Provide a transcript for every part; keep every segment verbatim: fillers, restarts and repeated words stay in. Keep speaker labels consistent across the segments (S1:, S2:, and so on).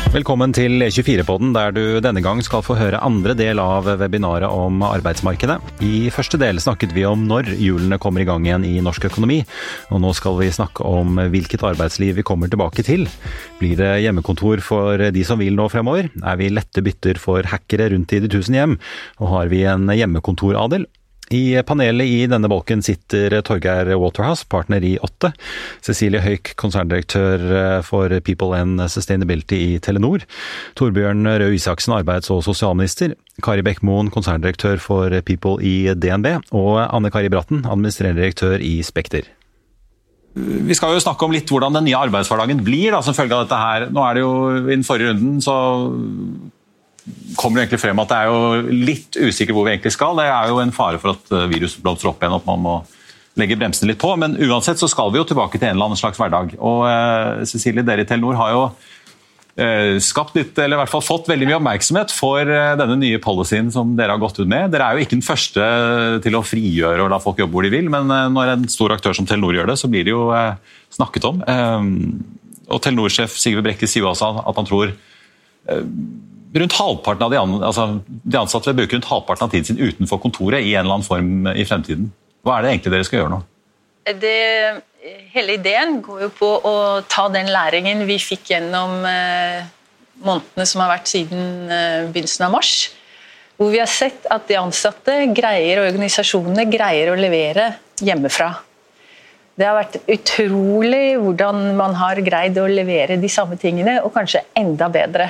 S1: Velkommen til E tjuefire-podden, der du denne gang skal få høre andre del av webinaret om arbeidsmarkedet. I første del snakket vi om når hjulene kommer i gang igjen i norsk økonomi, og nå skal vi snakke om hvilket arbeidsliv vi kommer tilbake til. Blir det hjemmekontor for de som vil nå fremover? Er vi lette bytter for hackere rundt i de tusen hjem? Og har vi en hjemmekontoradel? I panelet i denne bolken sitter Torgeir Waterhouse, partner i Åtte, Cecilie Høyk, konserndirektør for People and Sustainability i Telenor, Torbjørn Røe Isaksen, arbeids- og sosialminister, Kari Bekkmoen, konserndirektør for People i D N B, og Anne Kari Bratten, administrerende direktør i Spekter. Vi skal jo snakke om litt hvordan den nye arbeidshverdagen blir da, som følge av dette her. Nå er det jo i den forrige runden, så kommer det egentlig frem at det er jo litt usikkert hvor vi egentlig skal. Det er jo en fare for at viruset blomstrer opp igjen, at man må legge bremsene litt på. Men uansett så skal vi jo tilbake til en eller annen slags hverdag. Og eh, Cecilie, dere i Telenor har jo eh, skapt litt, eller i hvert fall fått veldig mye oppmerksomhet for eh, denne nye policyen som dere har gått ut med. Dere er jo ikke den første til å frigjøre og la folk jobbe hvor de vil, men eh, når en stor aktør som Telenor gjør det, så blir det jo eh, snakket om. Eh, og Telenor-sjef Sigve Brekke sier jo også at han tror eh, rundt halvparten av de, an, altså, de ansatte vil bruke rundt halvparten av tiden sin utenfor kontoret i en eller annen form i fremtiden. Hva er det egentlig dere skal gjøre nå?
S2: Det, hele ideen går jo på å ta den læringen vi fikk gjennom eh, månedene som har vært siden eh, begynnelsen av mars, hvor vi har sett at de ansatte greier, organisasjonene greier å levere hjemmefra. Det har vært utrolig hvordan man har greid å levere de samme tingene, og kanskje enda bedre.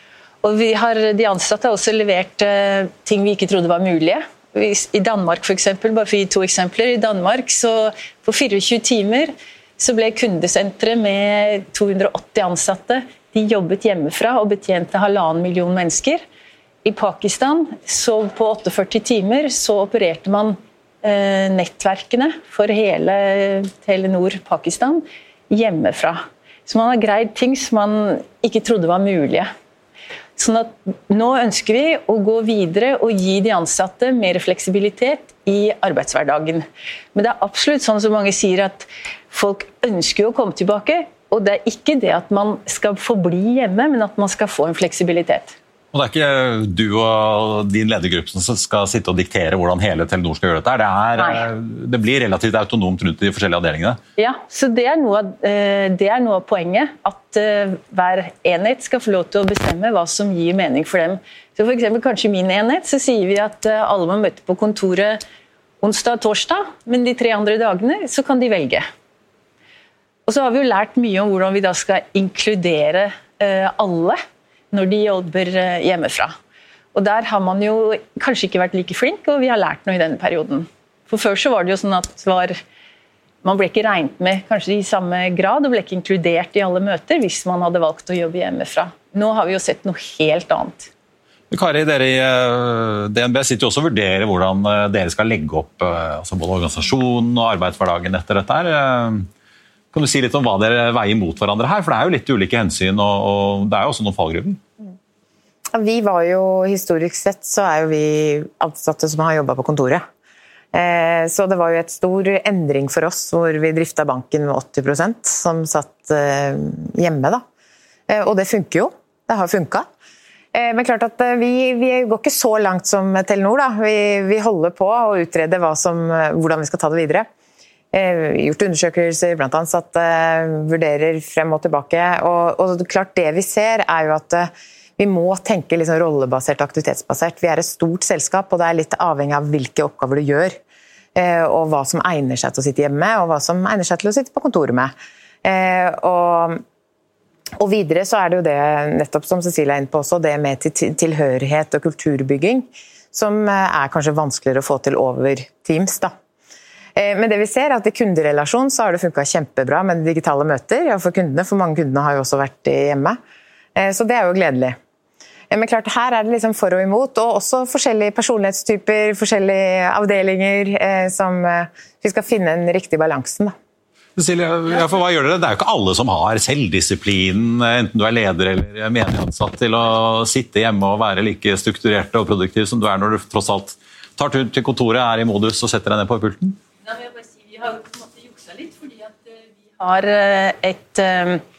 S2: Og vi har, de ansatte har også levert uh, ting vi ikke trodde var mulige. I Danmark for eksempel, bare for å gi to eksempler, i Danmark så på tjuefire timer så ble kundesentret med to hundre og åtti ansatte, de jobbet hjemmefra og betjente halvannen million mennesker. I Pakistan så på førtiåtte timer så opererte man uh, nettverkene for hele Telenor Pakistan hjemmefra. Så man har greid ting som man ikke trodde var mulige. Sånn at nå ønsker vi å gå videre og gi de ansatte mer fleksibilitet i arbeidshverdagen. Men det er absolutt sånn som mange sier at folk ønsker å komme tilbake, og det er ikke det at man skal forbli hjemme, men at man skal få en fleksibilitet.
S1: Og det er ikke du og din ledergruppe som skal sitte og diktere hvordan hele Telenor skal gjøre dette. Det, er, det blir relativt autonomt rundt de forskjellige avdelingene.
S2: Ja, så det er noe, det er noe av poenget, at hver enhet skal få lov til å bestemme hva som gir mening for dem. Så for eksempel kanskje i min enhet så sier vi at alle må møte på kontoret onsdag og torsdag, men de tre andre dagene så kan de velge. Og så har vi jo lært mye om hvordan vi da skal inkludere alle når de jobber hjemmefra. Og der har man jo kanskje ikke vært like flink, og vi har lært noe i denne perioden. For før så var det jo sånn at var, man ble ikke regnet med kanskje i samme grad, og ble ikke inkludert i alle møter hvis man hadde valgt å jobbe hjemmefra. Nå har vi jo sett noe helt annet.
S1: Kari, dere i D N B sitter jo også og vurderer hvordan dere skal legge opp altså både organisasjonen og arbeidshverdagen etter dette her. Kan du si litt om hva dere veier mot hverandre her? For det er jo litt ulike hensyn, og, og det er jo også noen fallgruver.
S3: Vi var jo, historisk sett, så er jo vi ansatte som har jobbet på kontoret. Eh, så det var jo et stor endring for oss, hvor vi driftet banken med åtti prosent, som satt eh, hjemme da. Eh, og det funker jo. Det har funket. Eh, men klart at vi, vi går ikke så langt som Telenor da. Vi, vi holder på å utrede hva som, hvordan vi skal ta det videre. Gjort undersøkelser blant ansatte, vurderer frem og tilbake. Og, og klart det vi ser er jo at vi må tenke liksom rollebasert og aktivitetsbasert. Vi er et stort selskap, og det er litt avhengig av hvilke oppgaver du gjør. Og hva som egner seg til å sitte hjemme, og hva som egner seg til å sitte på kontoret med. Og, og videre så er det jo det, nettopp som Cecilie er inne på også, det med til, tilhørighet og kulturbygging, som er kanskje vanskeligere å få til over Teams da. Men det vi ser er at i kunderelasjon så har det funket kjempebra med digitale møter ja, for kundene, for mange kundene har jo også vært hjemme. Så det er jo gledelig. Men klart, her er det liksom for og imot, og også forskjellige personlighetstyper, forskjellige avdelinger, som vi skal finne en riktig balansen da.
S1: Cecilie, ja, for hva gjør dere? Det er jo ikke alle som har selvdisiplin, enten du er leder eller menig ansatt, til å sitte hjemme og være like strukturert og produktiv som du er når du tross alt tar tur til kontoret, er i modus og setter deg ned på pulten.
S2: Ja, jeg bare si, vi har på en måte juksa litt, fordi at vi har et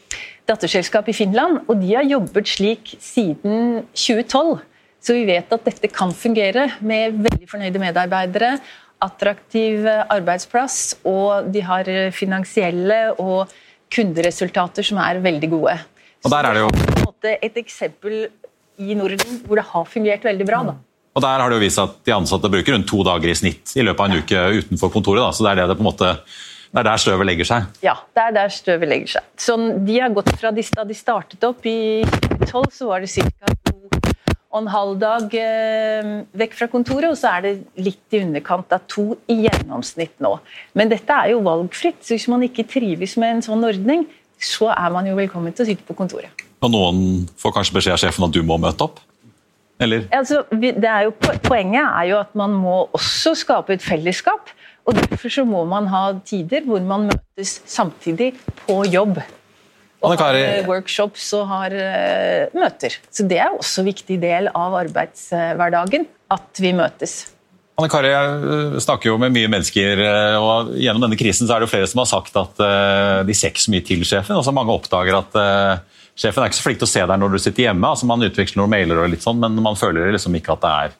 S2: datterselskap i Finland, og de har jobbet slik siden tjue tolv. Så vi vet at dette kan fungere med veldig fornøyde medarbeidere, attraktiv arbeidsplass, og de har finansielle og kunderesultater som er veldig gode.
S1: Og der er det jo
S2: på en måte et eksempel i Norden hvor det har fungert veldig bra. Da.
S1: Og der har det jo vist at de ansatte bruker rundt to dager i snitt i løpet av en uke utenfor kontoret, da. Så det er det det på en måte, det er der støvet legger seg.
S2: Ja, det er der støvet legger seg. Så de har gått fra de, da de startet opp i tjue tolv, så var det cirka to og en halv dag eh, vekk fra kontoret, og så er det litt i underkant av to i gjennomsnitt nå. Men dette er jo valgfritt, så hvis man ikke trives med en sånn ordning, så er man jo velkommen til å sitte på kontoret. Og
S1: noen får kanskje beskjed av sjefen at du må møte opp? Eller?
S2: Altså, det er jo, poenget er jo at man må også skape et fellesskap, og derfor så må man ha tider hvor man møtes samtidig på jobb. Og har workshops og har uh, møter. Så det er også en viktig del av arbeidshverdagen, at vi møtes.
S1: Anne Kari, jeg snakker jo med mye mennesker, og gjennom denne krisen så er det jo flere som har sagt at uh, de ser ikke så mye til sjefen, og så mange oppdager at uh, sjefen er ikke så flink til å se deg når du sitter hjemme, altså man utveksler noen mailer og litt sånn, men man føler liksom ikke at det er...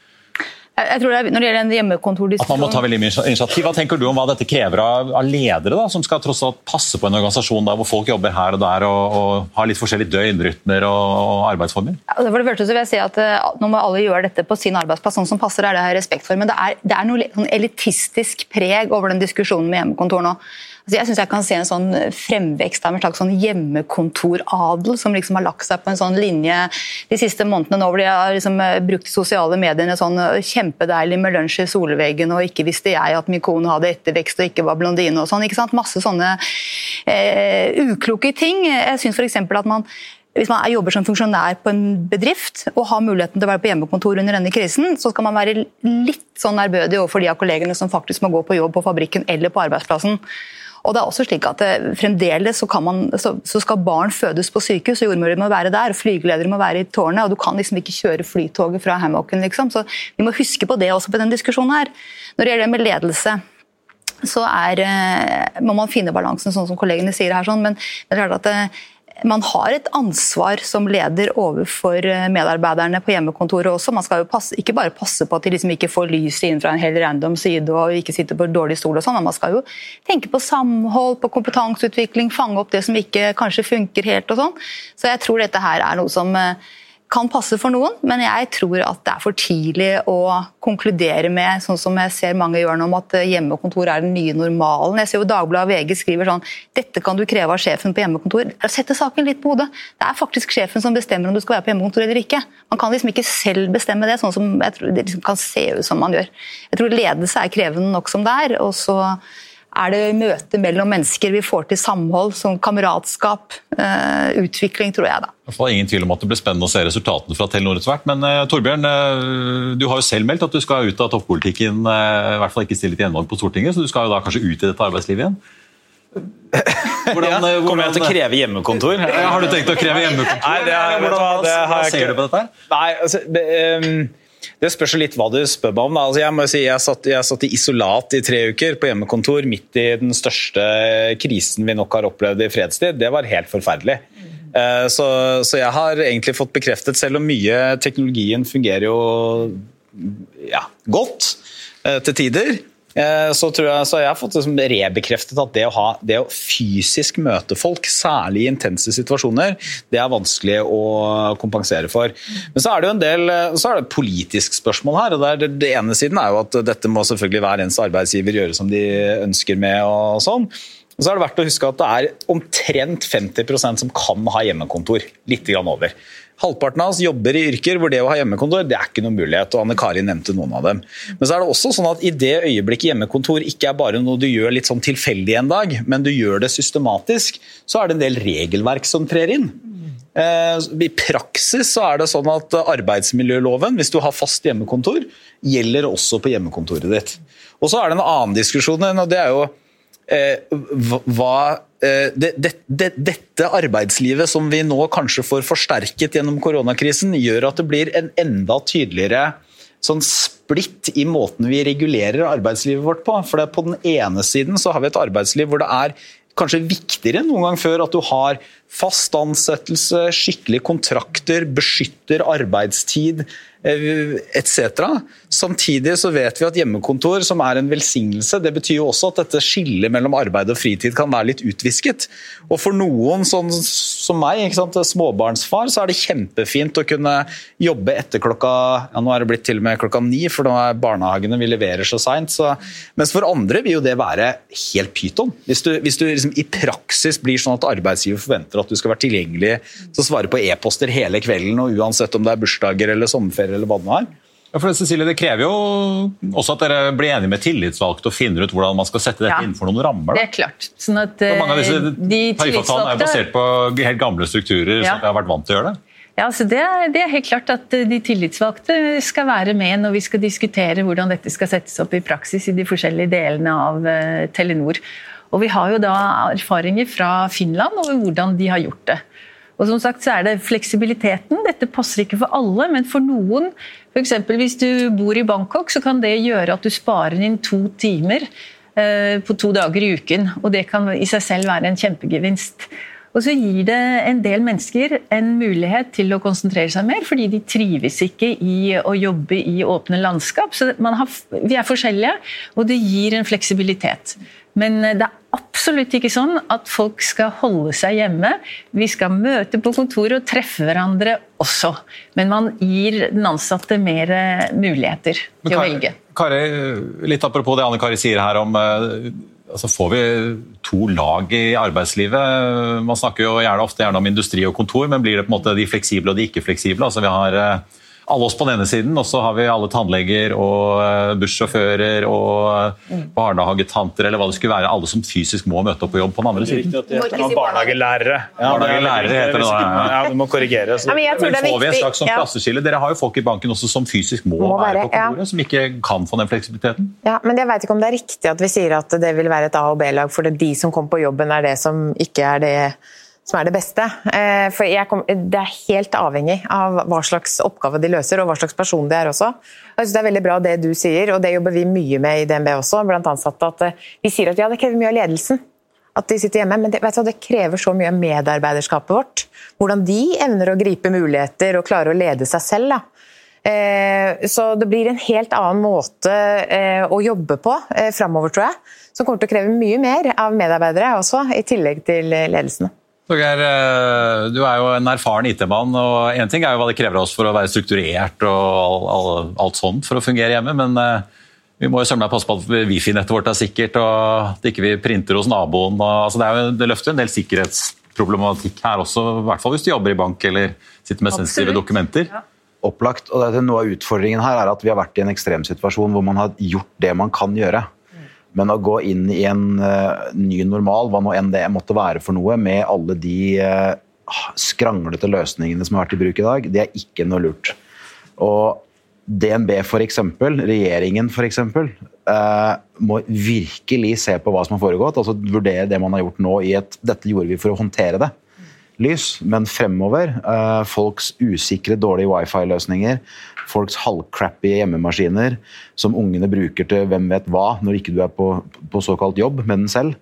S4: Jeg tror det er, når det gjelder en hjemmekontordiskusjon...
S1: At man må ta veldig mye initiativ. Hva tenker du om hva dette krever av, av ledere da, som skal tross alt passe på en organisasjon da, hvor folk jobber her og der og, og har litt forskjellige døgnrytmer og, og arbeidsformer?
S4: Ja, for det første så vil jeg si at uh, nå må alle gjøre dette på sin arbeidsplass, sånn som passer, er det her respekt for, men det er, det er noe sånn elitistisk preg over den diskusjonen med hjemmekontor nå. Altså jeg synes jeg kan se en sånn fremvekst av en slags sånn hjemmekontoradel som liksom har lagt seg på en sånn linje de siste månedene nå, hvor de har liksom brukt sosiale mediene sånn kjempedeilig med lunsj i solveggen, og ikke visste jeg at min kone hadde ettervekst og ikke var blondine og sånn, ikke sant? Masse sånne eh, ukloke ting. Jeg synes for eksempel at man hvis man jobber som funksjonær på en bedrift og har muligheten til å være på hjemmekontor under denne krisen, så skal man være litt sånn ærbødig overfor de av kollegene som faktisk må gå på jobb på fabrikken eller på arbeidsplassen. Og det er også slik at det, fremdeles så, kan man, så, så skal barn fødes på sykehus, og jordmødre må være der, og flygeledere må være i tårnet, og du kan liksom ikke kjøre flytoget fra Hammocken, liksom. Så vi må huske på det også på den diskusjonen her. Når det gjelder med ledelse, så er, må man finne balansen, sånn som kollegene sier her, sånn, men det er klart at det, man har et ansvar som leder overfor medarbeiderne på hjemmekontoret også. Man skal jo passe, ikke bare passe på at de liksom ikke får lys inn fra en helt random side og ikke sitter på dårlig stol og sånn, men man skal jo tenke på samhold, på kompetanseutvikling, fange opp det som ikke kanskje funker helt og sånn. Så jeg tror dette her er noe som kan passe for noen, men jeg tror at det er for tidlig å konkludere med, sånn som jeg ser mange gjør nå, om at hjemmekontor er den nye normalen. Jeg ser jo Dagbladet og V G skriver sånn, dette kan du kreve av sjefen på hjemmekontor. Sette saken litt på hodet. Det er faktisk sjefen som bestemmer om du skal være på hjemmekontor eller ikke. Man kan liksom ikke selv bestemme det, sånn som jeg tror det liksom kan se ut som man gjør. Jeg tror ledelse er krevende nok som det er, og så er det møte mellom mennesker vi får til samhold, som kameratskap, uh, utvikling, tror jeg da.
S1: Det er ingen tvil om at det blir spennende å se resultatene fra Telenor etter hvert, men uh, Torbjørn, uh, du har jo selv meldt at du skal ut av toppolitikken, uh, i hvert fall ikke stille til gjenvalg på Stortinget, så du skal jo da kanskje ut i dette arbeidslivet igjen?
S5: Hvordan, ja, hvordan, kommer jeg til å kreve hjemmekontor?
S1: Ja, har du tenkt å kreve hjemmekontor?
S5: Nei, det har, hvordan, hva, det har jeg
S1: ser
S5: ikke.
S1: Du på dette her?
S5: Nei, altså... Um, Det spørs litt hva du spør meg om. Da. Altså jeg må si, jeg satt, jeg satt i isolat i tre uker på hjemmekontor midt i den største krisen vi nok har opplevd i fredstid. Det var helt forferdelig. Uh, så, så jeg har egentlig fått bekreftet, selv om mye teknologien fungerer jo ja, godt uh, til tider, uh, så, tror jeg, så har jeg fått liksom rebekreftet at det å, ha, det å fysisk møte folk, særlig i intense situasjoner, det er vanskelig å kompensere for. Men så er det jo en del så er det et politisk spørsmål her, og der, det ene siden er jo at dette må selvfølgelig hver eneste arbeidsgiver gjøre som de ønsker med og sånn. Og så er det verdt å huske at det er omtrent femti prosent som kan ha hjemmekontor, litt grann over. Halvparten av oss jobber i yrker hvor det å ha hjemmekontor, det er ikke noen mulighet, og Anne Kari nevnte noen av dem. Men så er det også sånn at i det øyeblikket hjemmekontor ikke er bare noe du gjør litt sånn tilfeldig en dag, men du gjør det systematisk, så er det en del regelverk som trer inn. I praksis så er det sånn at arbeidsmiljøloven, hvis du har fast hjemmekontor, gjelder også på hjemmekontoret ditt. Og så er det en annen diskusjon, og det er jo hva det, det, det, dette arbeidslivet som vi nå kanskje får forsterket gjennom koronakrisen, gjør at det blir en enda tydeligere sånn splitt i måten vi regulerer arbeidslivet vårt på. For det, på den ene siden så har vi et arbeidsliv hvor det er kanskje viktigere enn noen gang før at du har fast ansettelse, skikkelige kontrakter, beskytter arbeidstid, et cetera. Samtidig så vet vi at hjemmekontor, som er en velsignelse, det betyr jo også at dette skillet mellom arbeid og fritid kan være litt utvisket. Og for noen sånn som meg, ikke sant, småbarnsfar, så er det kjempefint å kunne jobbe etter klokka, ja nå er det blitt til og med klokka ni, for nå er barnehagene vi leverer så sent, så, mens for andre vil jo det være helt pyton. Hvis du, hvis du liksom i praksis blir sånn at arbeidsgiver forventer at du skal være tilgjengelig til å svare på e-poster hele kvelden, og uansett om det er bursdager eller sommerferie eller hva det er.
S1: Ja, for det, Cecilie, det krever jo også at dere blir enige med tillitsvalgte og finner ut hvordan man skal sette dette ja, innenfor noen rammer. Da.
S2: Det er klart. Sånn at,
S1: så mange av disse de tariffavtalene er basert på helt gamle strukturer ja. Som vi har vært vant til å gjøre det.
S2: Ja, altså det, det er helt klart at de tillitsvalgte skal være med når vi skal diskutere hvordan dette skal settes opp i praksis i de forskjellige delene av uh, Telenor. Og vi har jo da erfaringer fra Finland over hvordan de har gjort det. Og som sagt så er det fleksibiliteten. Dette passer ikke for alle, men for noen, for eksempel hvis du bor i Bangkok, så kan det gjøre at du sparer inn to timer eh, på to dager i uken. Og det kan i seg selv være en kjempegevinst. Og så gir det en del mennesker en mulighet til å konsentrere seg mer, fordi de trives ikke i å jobbe i åpne landskap. Så man har, vi er forskjellige, og det gir en fleksibilitet. Men det er absolutt ikke sånn at folk skal holde seg hjemme. Vi skal møte på kontoret og treffe hverandre også. Men man gir den ansatte mer muligheter til å velge.
S1: Kari, litt apropos det Anne Kari sier her om, altså får vi to lag i arbeidslivet? Man snakker jo gjerne ofte gjerne om industri og kontor, men blir det på en måte de fleksible og de ikke fleksible? Altså vi har alle oss på denne siden, og så har vi alle tannleger og bussjåfører og barnehagetanter, eller hva det skulle være, alle som fysisk må møte opp på jobb på den andre siden.
S5: Det er riktig at det er barnehagelærere.
S1: Ja, barnehagelærere heter det da.
S5: Ja, det må korrigeres.
S3: Ja, men jeg tror
S1: men
S3: det er
S1: får vi en
S3: viktig.
S1: slags sånn klasseskille? Dere har jo folk i banken også som fysisk må, må være på kontoret, ja. Som ikke kan få den fleksibiliteten.
S3: Ja, men jeg vet ikke om det er riktig at vi sier at det vil være et A- og B-lag, for det er de som kommer på jobben er det som ikke er det som er det beste. For jeg kom, det er helt avhengig av hva slags oppgave de løser, og hva slags person de er også. Jeg synes det er veldig bra det du sier, og det jobber vi mye med i D N B også, blant ansatte, at vi sier at ja, det krever mye av ledelsen, at de sitter hjemme, men det, vet du, det krever så mye av medarbeiderskapet vårt. Hvordan de evner å gripe muligheter og klare å lede seg selv, da. Så det blir en helt annen måte å jobbe på fremover, tror jeg, som kommer til å kreve mye mer av medarbeidere også, i tillegg til ledelsen.
S1: Torgeir, du er jo en erfaren I T-mann, og en ting er jo hva det krever oss for å være strukturert og alt, alt sånt for å fungere hjemme, men vi må jo sømme passe på at wifi-nettet vårt er sikkert, og at ikke vi printer hos naboen. Og, altså det, er jo, det løfter en del sikkerhetsproblematikk her også, i hvert fall hvis du jobber i bank eller sitter med sensitive dokumenter. Ja.
S6: Opplagt, og det er noe av utfordringen her er at vi har vært i en ekstrem situasjon hvor man har gjort det man kan gjøre. Men å gå inn i en uh, ny normal, hva nå enn det måtte være for noe, med alle de uh, skranglete løsningene som har vært i bruk i dag, det er ikke noe lurt. Og D N B for eksempel, regjeringen for eksempel, uh, må virkelig se på hva som har foregått, altså vurdere det man har gjort nå i et, dette gjorde vi for å håndtere det, lys, men fremover, uh, folks usikre, dårlige wifi-løsninger, folks halvcrappy hjemmemaskiner som ungene bruker til hvem vet hva når ikke du er på, på såkalt jobb med den selv.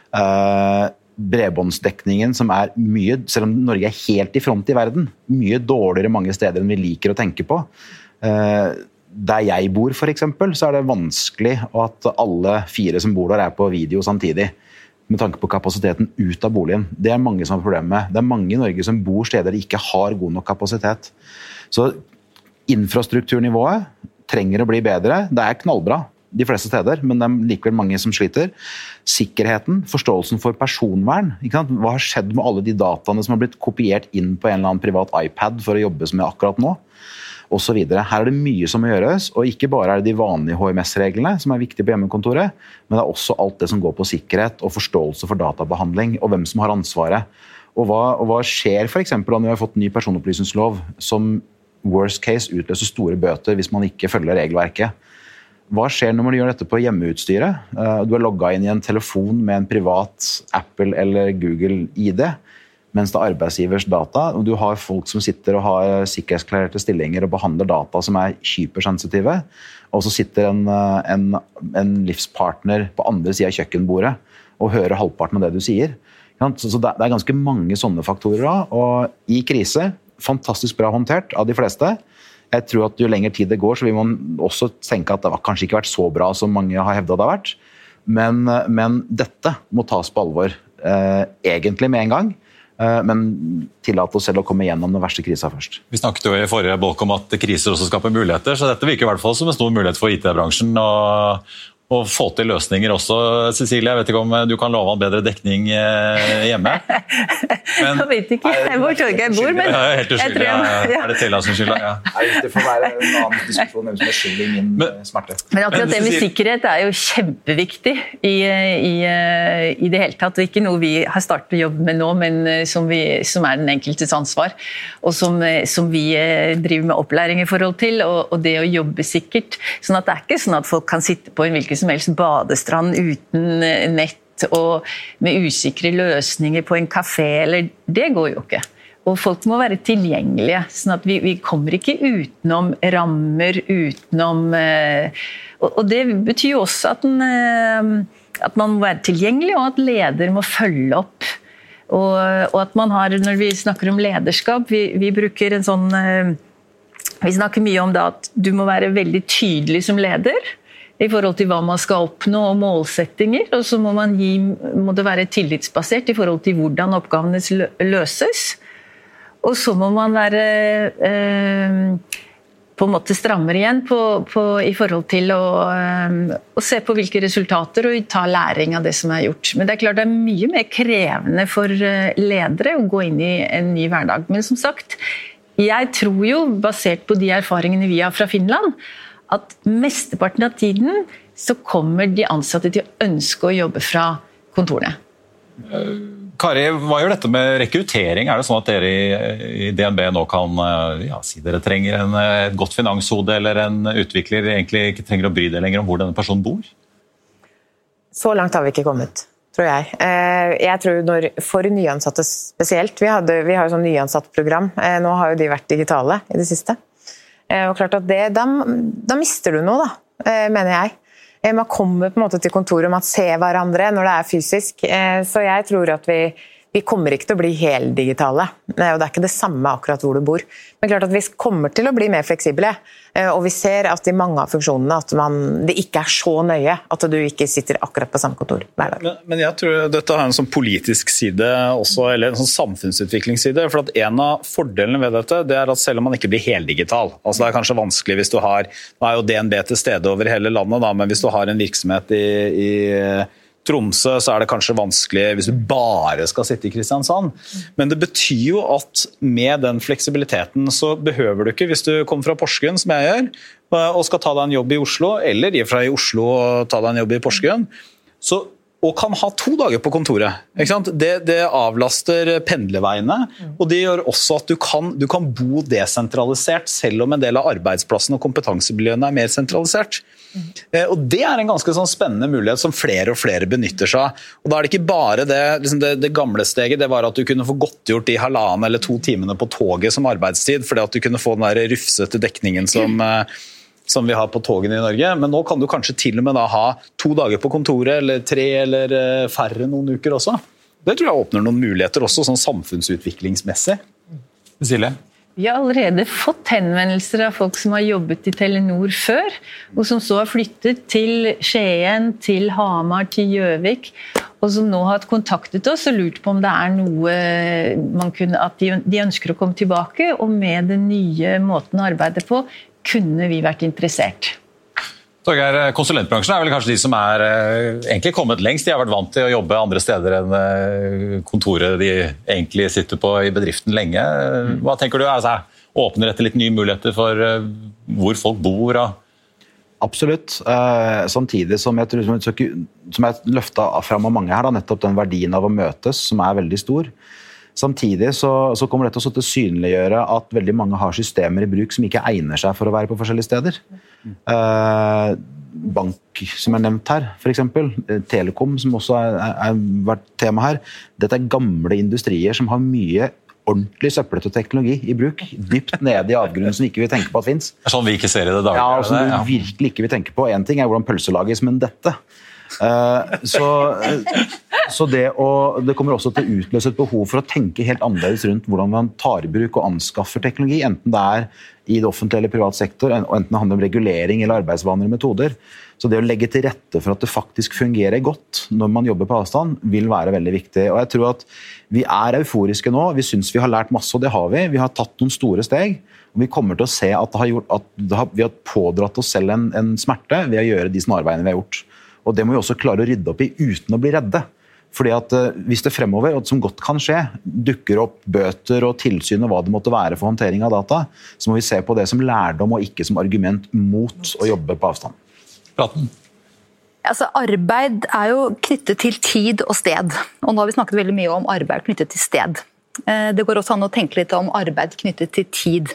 S6: Eh, bredbåndsdekningen som er mye, selv om Norge er helt i front i verden, mye dårligere mange steder enn vi liker å tenke på. Eh, der jeg bor for eksempel, så er det vanskelig at alle fire som bor der er på video samtidig, med tanke på kapasiteten ut av boligen. Det er mange som har problemer med. Det er mange i Norge som bor steder de ikke har god nok kapasitet. Så infrastrukturnivået trenger å bli bedre. Det er knallbra de fleste steder, men det er likevel mange som sliter. Sikkerheten, forståelsen for personvern. Ikke sant? Hva har skjedd med alle de dataene som har blitt kopiert inn på en eller annen privat iPad for å jobbe med akkurat nå? Og så videre. Her er det mye som må gjøres, og ikke bare er det de vanlige H M S-reglene som er viktige på hjemmekontoret, men det er også alt det som går på sikkerhet og forståelse for databehandling, og hvem som har ansvaret. Og hva, og hva skjer for eksempel når vi har fått ny personopplysningslov som worst case utløser store bøter hvis man ikke følger regelverket. Hva skjer når man gjør dette på hjemmeutstyret? Du er logget inn i en telefon med en privat Apple eller Google I D. mens det er arbeidsgivers data, og du har folk som sitter og har sikkerhetsklarerte stillinger og behandler data som er hypersensitive, og så sitter en, en, en livspartner på andre siden av kjøkkenbordet og hører halvparten av det du sier. Så det er ganske mange sånne faktorer da, og i krise, fantastisk bra håndtert av de fleste. Jeg tror at jo lenger tid det går, så vil man også tenke at det har kanskje ikke vært så bra som mange har hevdet det har vært, men, men dette må tas på alvor, eh, egentlig med en gang, men tillate oss selv å komme gjennom den verste krisa først.
S7: Vi snakket jo i forrige bolk om at kriser også skaper muligheter, så dette virker i hvert fall som en stor mulighet for I T-bransjen og, og få til løsninger også. Cecilie, jeg vet ikke om du kan love en bedre dekning hjemme? Men,
S2: jeg vet ikke hvor Torgeir bor, men
S7: ja, helt uskyldig, ja, ja. Er det Tela som skylder? Ja.
S6: Nei, det får være en annen diskusjon hvem som er skyld I min men, smerte.
S2: Men akkurat det med sikkerhet er jo kjempeviktig i, i, i det hele tatt, og ikke noe vi har startet å jobbe med nå, men som, vi, som er den enkeltes ansvar, og som, som vi driver med opplæring I forhold til, og, og det å jobbe sikkert. Sånn at det er ikke sånn at folk kan sitte på en hvilken som helst badestrand uten nett, og med usikre løsninger på en kafé, eller det går jo ikke. Og folk må være tilgjengelige, sånn at vi, vi kommer ikke utenom rammer, utenom... Eh, og, og det betyr jo også at, den, eh, at man må være tilgjengelig, og at leder må følge opp. Og, og at man har, når vi snakker om lederskap, vi, vi bruker en sånn... Eh, vi snakker mye om det at du må være veldig tydelig som leder, I forhold til hva man skal oppnå og målsettinger, og så må, man gi, må det være tillitsbasert I forhold til hvordan oppgavene løses. Og så må man være eh, på en måte strammere igjen på, på, I forhold til å, eh, å se på hvilke resultater og ta læring av det som er gjort. Men det er klart det er mye mer krevende for ledere å gå inn I en ny hverdag. Men som sagt, jeg tror jo, basert på de erfaringene vi har fra Finland, at mesteparten av tiden så kommer de ansatte til å ønske å jobbe fra kontorene.
S7: Kari, hva gjør dette med rekruttering? Er det sånn at dere I, I D N B nå kan ja, si dere trenger en, et godt finanshode eller en utvikler egentlig ikke trenger å bry dere lenger om hvor denne personen bor?
S3: Så langt har vi ikke kommet, tror jeg. Jeg tror når, for nyansatte spesielt, vi, hadde, vi har jo sånn nyansattprogram, nå har jo de vært digitale I det siste. Og klart at det, da, da mister du noe da, mener jeg. Man kommer på en måte til kontoret om at se hverandre når det er fysisk, så jeg tror at vi, vi kommer ikke til å bli helt digitale, og det er ikke det samme akkurat hvor du bor. Men klart at vi kommer til å bli mer fleksible, og vi ser at I mange av funksjonene at man, det ikke er så nøye at du ikke sitter akkurat på samme kontor hver dag.
S5: Men, men jeg tror dette har en sånn politisk side også, eller en sånn samfunnsutviklingsside, for at en av fordelene ved dette, det er at selv om man ikke blir heldigital, altså det er kanskje vanskelig hvis du har, nå er jo D N B til stede over hele landet da, men hvis du har en virksomhet I, i Tromsø, så er det kanskje vanskelig hvis du bare skal sitte I Kristiansand. Men det betyr jo at med den fleksibiliteten så behøver du ikke, hvis du kommer fra Porsgrunn, som jeg gjør, og skal ta deg en jobb I Oslo, eller ifra I Oslo og ta deg en jobb I Porsgrunn, så og kan ha to dager på kontoret. Ikke sant? Det, det avlaster pendleveiene, og det gjør også at du kan, du kan bo desentralisert, selv om en del av arbeidsplassen og kompetansemiljøene er mer sentralisert. Mm. Og det er en ganske sånn spennende mulighet som flere og flere benytter seg av. Og da er det ikke bare det, liksom det, det gamle steget, det var at du kunne få godtgjort de halvannen eller to timene på toget som arbeidstid, fordi at du kunne få den der rufsete dekningen som... Mm. som vi har på togene I Norge, men nå kan du kanskje til og med da ha to dager på kontoret, eller tre eller færre noen uker også. Det tror jeg åpner noen muligheter også, sånn samfunnsutviklingsmessig. Cecilie?
S2: Vi har allerede fått henvendelser av folk som har jobbet I Telenor før, og som så har flyttet til Skien, til Hamar, til Gjøvik, og som nå har kontaktet oss og lurt på om det er noe man kunne, at de, de ønsker å komme tilbake, og med den nye måten å arbeide på, kunne vi vært interessert.
S7: Torgeir, konsulentbransjen er vel kanskje de som er eh, egentlig kommet lengst. De har vært vant til å jobbe andre steder enn eh, kontoret de egentlig sitter på I bedriften lenge. Hva tenker du? Altså, åpner dette litt nye muligheter for eh, hvor folk bor? Og...
S6: Absolutt. Eh, samtidig som jeg tror som jeg løftet fram av mange her, da, nettopp den verdien av å møtes, som er veldig stor. Samtidig så, så kommer dette også til å synliggjøre at veldig mange har systemer I bruk som ikke egner seg for å være på forskjellige steder. Mm. Uh, bank som er nevnt her, for eksempel. Telekom, som også har vært tema her. Dette er gamle industrier som har mye ordentlig søpplet og teknologi i bruk. Dypt nede i avgrunnen som ikke vi tenker på at finnes.
S7: Det er sånn vi ikke ser i det daglige.
S6: Ja, som du virkelig ikke vil tenke på. En ting er hvordan pølse lages, men dette... Uh, så, så det, å, det kommer også til å utløse et behov for å tenke helt annerledes rundt hvordan man tar i bruk og anskaffer teknologi, enten det er i det offentlige eller privat sektor, og enten det handler om regulering eller arbeidsvaner og metoder. Så det å legge til rette for at det faktisk fungerer godt når man jobber på avstand, vil være veldig viktig. Og jeg tror at vi er euforiske nå, vi synes vi har lært masse, og det har vi. Vi har tatt noen store steg, og vi kommer til å se at, det har gjort, at det har, vi har pådratt oss selv en, en smerte ved å gjøre de snarveiene vi har gjort. Og det må vi også klare å rydde opp i uten å bli redde. Fordi at uh, hvis det fremover, og som godt kan skje, dukker opp bøter og tilsyn og hva det måtte være for håndtering av data, så må vi se på det som lærdom og ikke som argument mot å jobbe på avstand.
S7: Praten.
S4: Altså, arbeid er jo knyttet til tid og sted. Og nå har vi snakket veldig mye om arbeid knyttet til sted. Det går også an å tenke litt om arbeid knyttet til tid.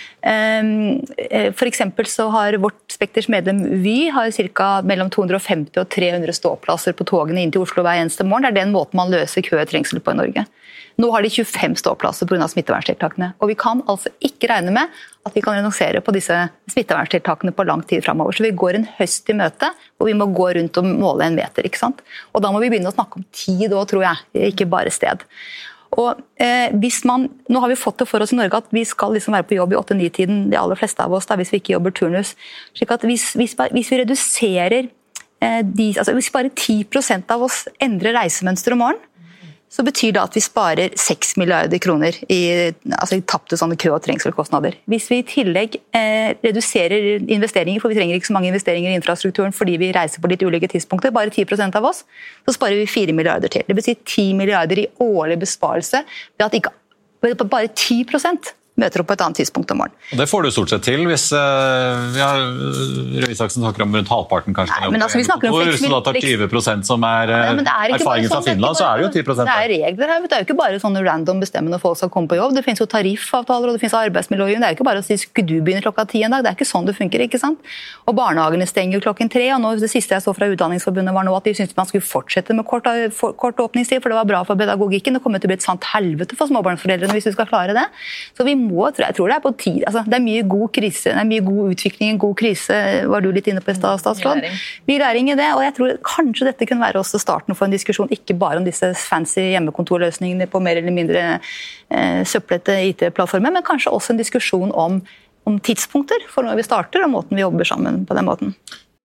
S4: For eksempel så har vårt Spekters medlem Vy har cirka mellom to hundre og femti og tre hundre ståplasser på togene inn til Oslo hver eneste morgen. Det er den måten man løser kø og trengsel på i Norge. Nå har de tjuefem ståplasser på grunn av smitteverntiltakene. Og vi kan altså ikke regne med at vi kan renonsere på disse smitteverntiltakene på lang tid fremover. Så vi går en høst i møte, og vi må gå rundt og måle en meter, ikke sant? Og da må vi begynne å snakke om tid også, tror jeg, ikke bare sted. Og eh, hvis man, nå har vi fått det for oss i Norge at vi skal liksom være på jobb i åtte ni tiden, de aller fleste av oss, da, hvis vi ikke jobber turnus. Slik at hvis, hvis, hvis vi reduserer, eh, de, altså hvis bare ti prosent av oss endrer reisemønster om morgenen, så betyr det at vi sparer seks milliarder kroner i, altså i tapte sånne kø- og trengselkostnader. Hvis vi i tillegg eh, reduserer investeringer, for vi trenger ikke så mange investeringer i infrastrukturen fordi vi reiser på litt ulike tidspunkter, bare ti prosent av oss, så sparer vi fire milliarder til. Det betyr ti milliarder i årlig besparelse ved at ikke, bare ti prosent møter opp på et annet tidspunkt om morgenen.
S7: Og det får du stort sett til hvis uh, ja, Røe Isaksen snakker om rundt halvparten kanskje.
S4: Nei, men altså, vi snakker om
S7: hvor, hvis du da tar tjue prosent som er, uh, ja, er erfaringen fra sånn, Finland, så er det jo ti prosent.
S4: Det er regler her, det er jo ikke bare sånne random bestemmende folk som kommer på jobb. Det finnes jo tariffavtaler og det finnes arbeidsmiljølovgivning. Det er jo ikke bare å si skal du begynne klokka ti en dag, det er ikke sånn det funker, ikke sant? Og barnehagene stenger klokken tre, og nå, det siste jeg så fra Utdanningsforbundet var nå at de syntes man skulle fortsette med kort, for, kort åpningstid, for det var bra for pedagogikken. Det kommer til å bli et sant helvete for småbarnsforeldrene hvis vi skal klare det. Så vi må, jeg tror det er på tid, altså, det er mye god krise, det er mye god utvikling, en god krise, var du litt inne på i stad, statsråd? Mye læring i det, og jeg tror kanskje dette kunne være også starten for en diskusjon, ikke bare om disse fancy hjemmekontorløsningene på mer eller mindre eh, søplete I T-plattformer, men kanskje også en diskusjon om, om tidspunkter for når vi starter, og måten vi jobber sammen på den måten.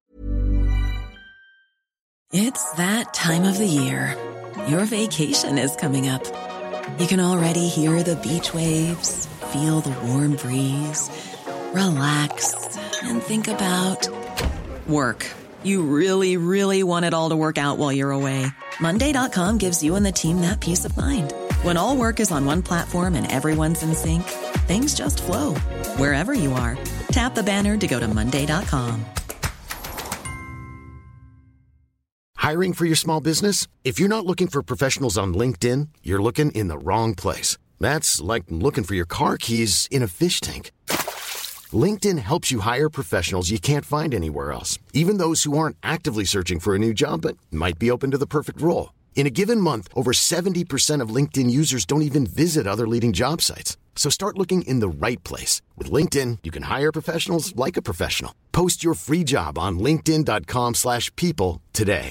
S8: It's that time of the year. Your vacation is coming up. You can already hear the beach waves, feel the warm breeze, relax, and think about work. You really, really want it all to work out while you're away. Monday dot com gives you and the team that peace of mind. When all work is on one platform and everyone's in sync, things just flow. Wherever you are, tap the banner to go to Monday dot com.
S9: Hiring for your small business? If you're not looking for professionals on LinkedIn, you're looking in the wrong place. That's like looking for your car keys in a fish tank. LinkedIn helps you hire professionals you can't find anywhere else, even those who aren't actively searching for a new job but might be open to the perfect role. In a given month, over seventy percent of LinkedIn users don't even visit other leading job sites. So start looking in the right place. With LinkedIn, you can hire professionals like a professional. Post your free job on linkedin dot com slash people today.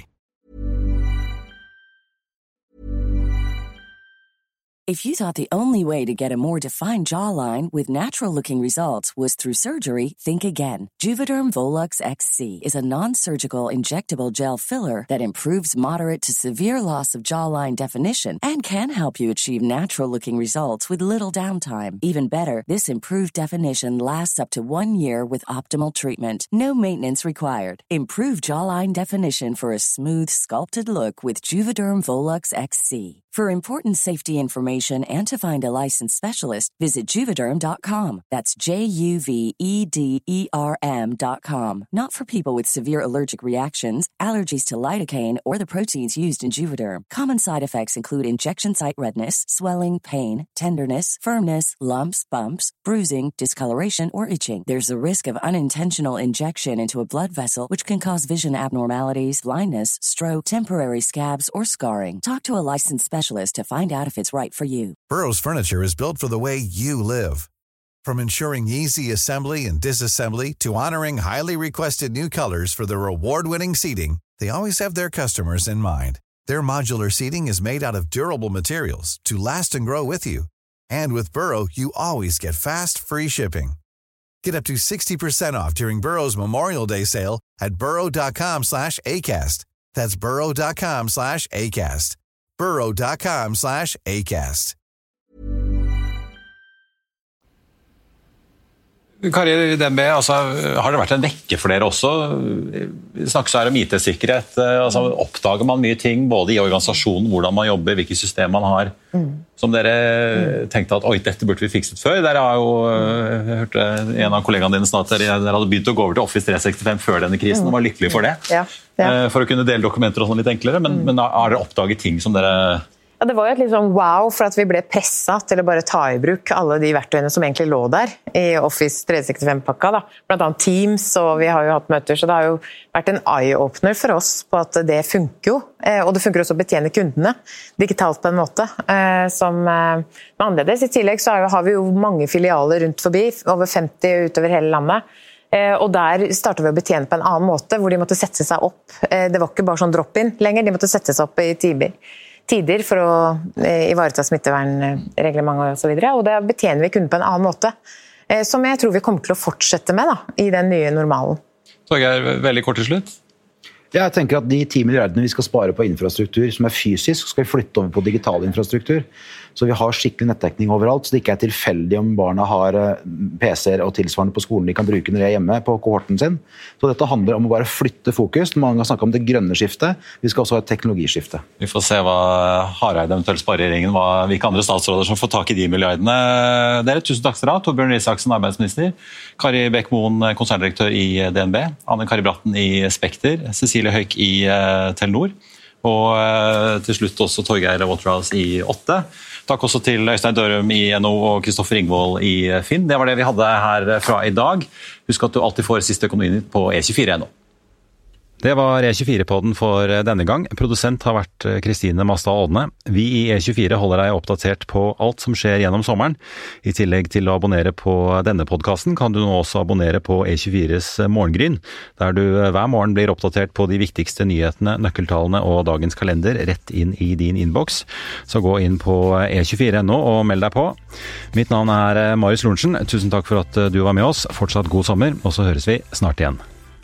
S10: If you thought the only way to get a more defined jawline with natural-looking results was through surgery, think again. Juvederm Volux X C is a non-surgical injectable gel filler that improves moderate to severe loss of jawline definition and can help you achieve natural-looking results with little downtime. Even better, this improved definition lasts up to one year with optimal treatment. No maintenance required. Improve jawline definition for a smooth, sculpted look with Juvederm Volux X C. For important safety information and to find a licensed specialist, visit Juvederm dot com. That's J U V E D E R M dot com. Not for people with severe allergic reactions, allergies to lidocaine, or the proteins used in Juvederm. Common side effects include injection site redness, swelling, pain, tenderness, firmness, lumps, bumps, bruising, discoloration, or itching. There's a risk of unintentional injection into a blood vessel, which can cause vision abnormalities, blindness, stroke, temporary scabs, or scarring. Talk to a licensed specialist to find out if it's right for you.
S11: Burrow's furniture is built for the way you live. From ensuring easy assembly and disassembly to honoring highly requested new colors for their award-winning seating, they always have their customers in mind. Their modular seating is made out of durable materials to last and grow with you. And with Burrow, you always get fast, free shipping. Get up to sixty percent off during Burrow's Memorial Day sale at burrow dot com slash ACAST. That's burrow dot com slash ACAST. burrow dot com slash ACAST.
S7: Kari D N B, altså, har det vært en vekke for dere også? Det snakkes her om I T-sikkerhet. Altså, oppdager man mye ting, både i organisasjonen, hvordan man jobber, hvilke system man har, mm. som dere mm. tenkte at, oi, dette burde vi fikset før. Dere har jo, jeg hørte en av kollegaene dine snart, dere hadde begynt å gå over til Office tre sekstifem før denne krisen, mm. og var lykkelig for det.
S3: Ja, ja.
S7: For å kunne dele dokumenter og sånn litt enklere, men, mm. men har dere oppdaget ting som dere...
S3: Ja, det var jo et litt sånn wow for at vi ble presset til å bare ta i bruk alle de verktøyene som egentlig lå der i Office tre sekstifem-pakka, da. Blant annet Teams, og vi har jo hatt møter, så det har jo vært en eye-opener for oss på at det funker jo, og det funker også å betjene kundene digitalt på en måte som er annerledes. I tillegg så har vi jo mange filialer rundt forbi, over femti utover hele landet, og der startet vi å betjene på en annen måte, hvor de måtte sette seg opp. Det var ikke bare sånn drop-in lenger, de måtte sette seg opp i timer. tider for å ivareta smittevernreglementet og så videre, og da betjener vi kunden på en annen måte, som jeg tror vi kommer til å fortsette med da, i den nye normalen.
S7: Torgeir, veldig kort til slutt.
S6: Jeg tenker at de ti milliardene vi skal spare på infrastruktur som er fysisk, skal vi flytte over på digital infrastruktur. Så vi har skikkelig nettdekning overalt, så det ikke er tilfeldig om barna har P C-er og tilsvarende på skolen de kan bruke når de er hjemme på kohorten sin. Så dette handler om å bare flytte fokus. Mange har snakket om det grønne skiftet. Vi skal også ha et teknologiskifte.
S7: Vi får se hva Hareide eventuelt sparer i regjeringen, hva, hvilke andre statsråder som får tak i de milliardene. Dere, tusen takk til deg. Torbjørn Røe Isaksen, arbeidsminister. Kari Bekk-Moen, konserndirektør i D N B. Anne Kari Bratten i Spekter. Cecilie Høyk i uh, Telenor. Og uh, til slutt også Torgeir Waterhouse i Åtte. Takk også til Øystein Dørum i N O og Kristoffer Ingvold i Finn. Det var det vi hadde her fra i dag. Husk at du alltid får siste økonomien på E tjuefire punkt no. Det var E tjuefire-podden for denne gang. Produsent har vært Kristine Mastad Aadne. Vi i E tjuefire holder deg oppdatert på alt som skjer gjennom sommeren. I tillegg til å abonnere på denne podcasten kan du nå også abonnere på E tjuefires Morgengryn, der du hver morgen blir oppdatert på de viktigste nyhetene, nøkkeltallene og dagens kalender rett inn i din inbox. Så gå inn på E tjuefire punktum no og meld deg på. Mitt navn er Marius Lorentzen. Tusen takk for at du var med oss. Fortsatt god sommer, og så høres vi snart igjen.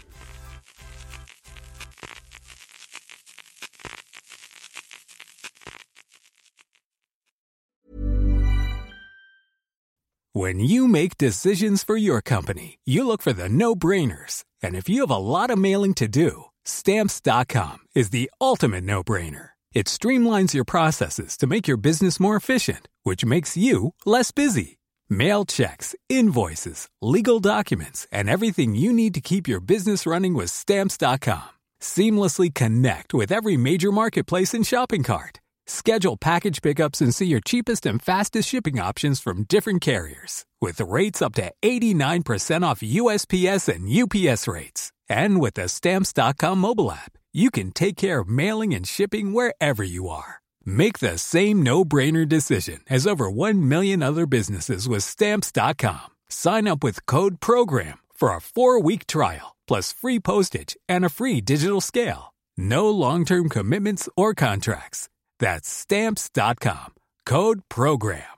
S12: When you make decisions for your company, you look for the no-brainers. And if you have a lot of mailing to do, Stamps dot com is the ultimate no-brainer. It streamlines your processes to make your business more efficient, which makes you less busy. Mail checks, invoices, legal documents, and everything you need to keep your business running with Stamps dot com. Seamlessly connect with every major marketplace and shopping cart. Schedule package pickups and see your cheapest and fastest shipping options from different carriers. With rates up to eighty-nine percent off U S P S and U P S rates. And with the Stamps dot com mobile app, you can take care of mailing and shipping wherever you are. Make the same no-brainer decision as over one million other businesses with Stamps dot com. Sign up with code PROGRAM for a four-week trial, plus free postage and a free digital scale. No long-term commitments or contracts. That's Stamps dot com. Code PROGRAM.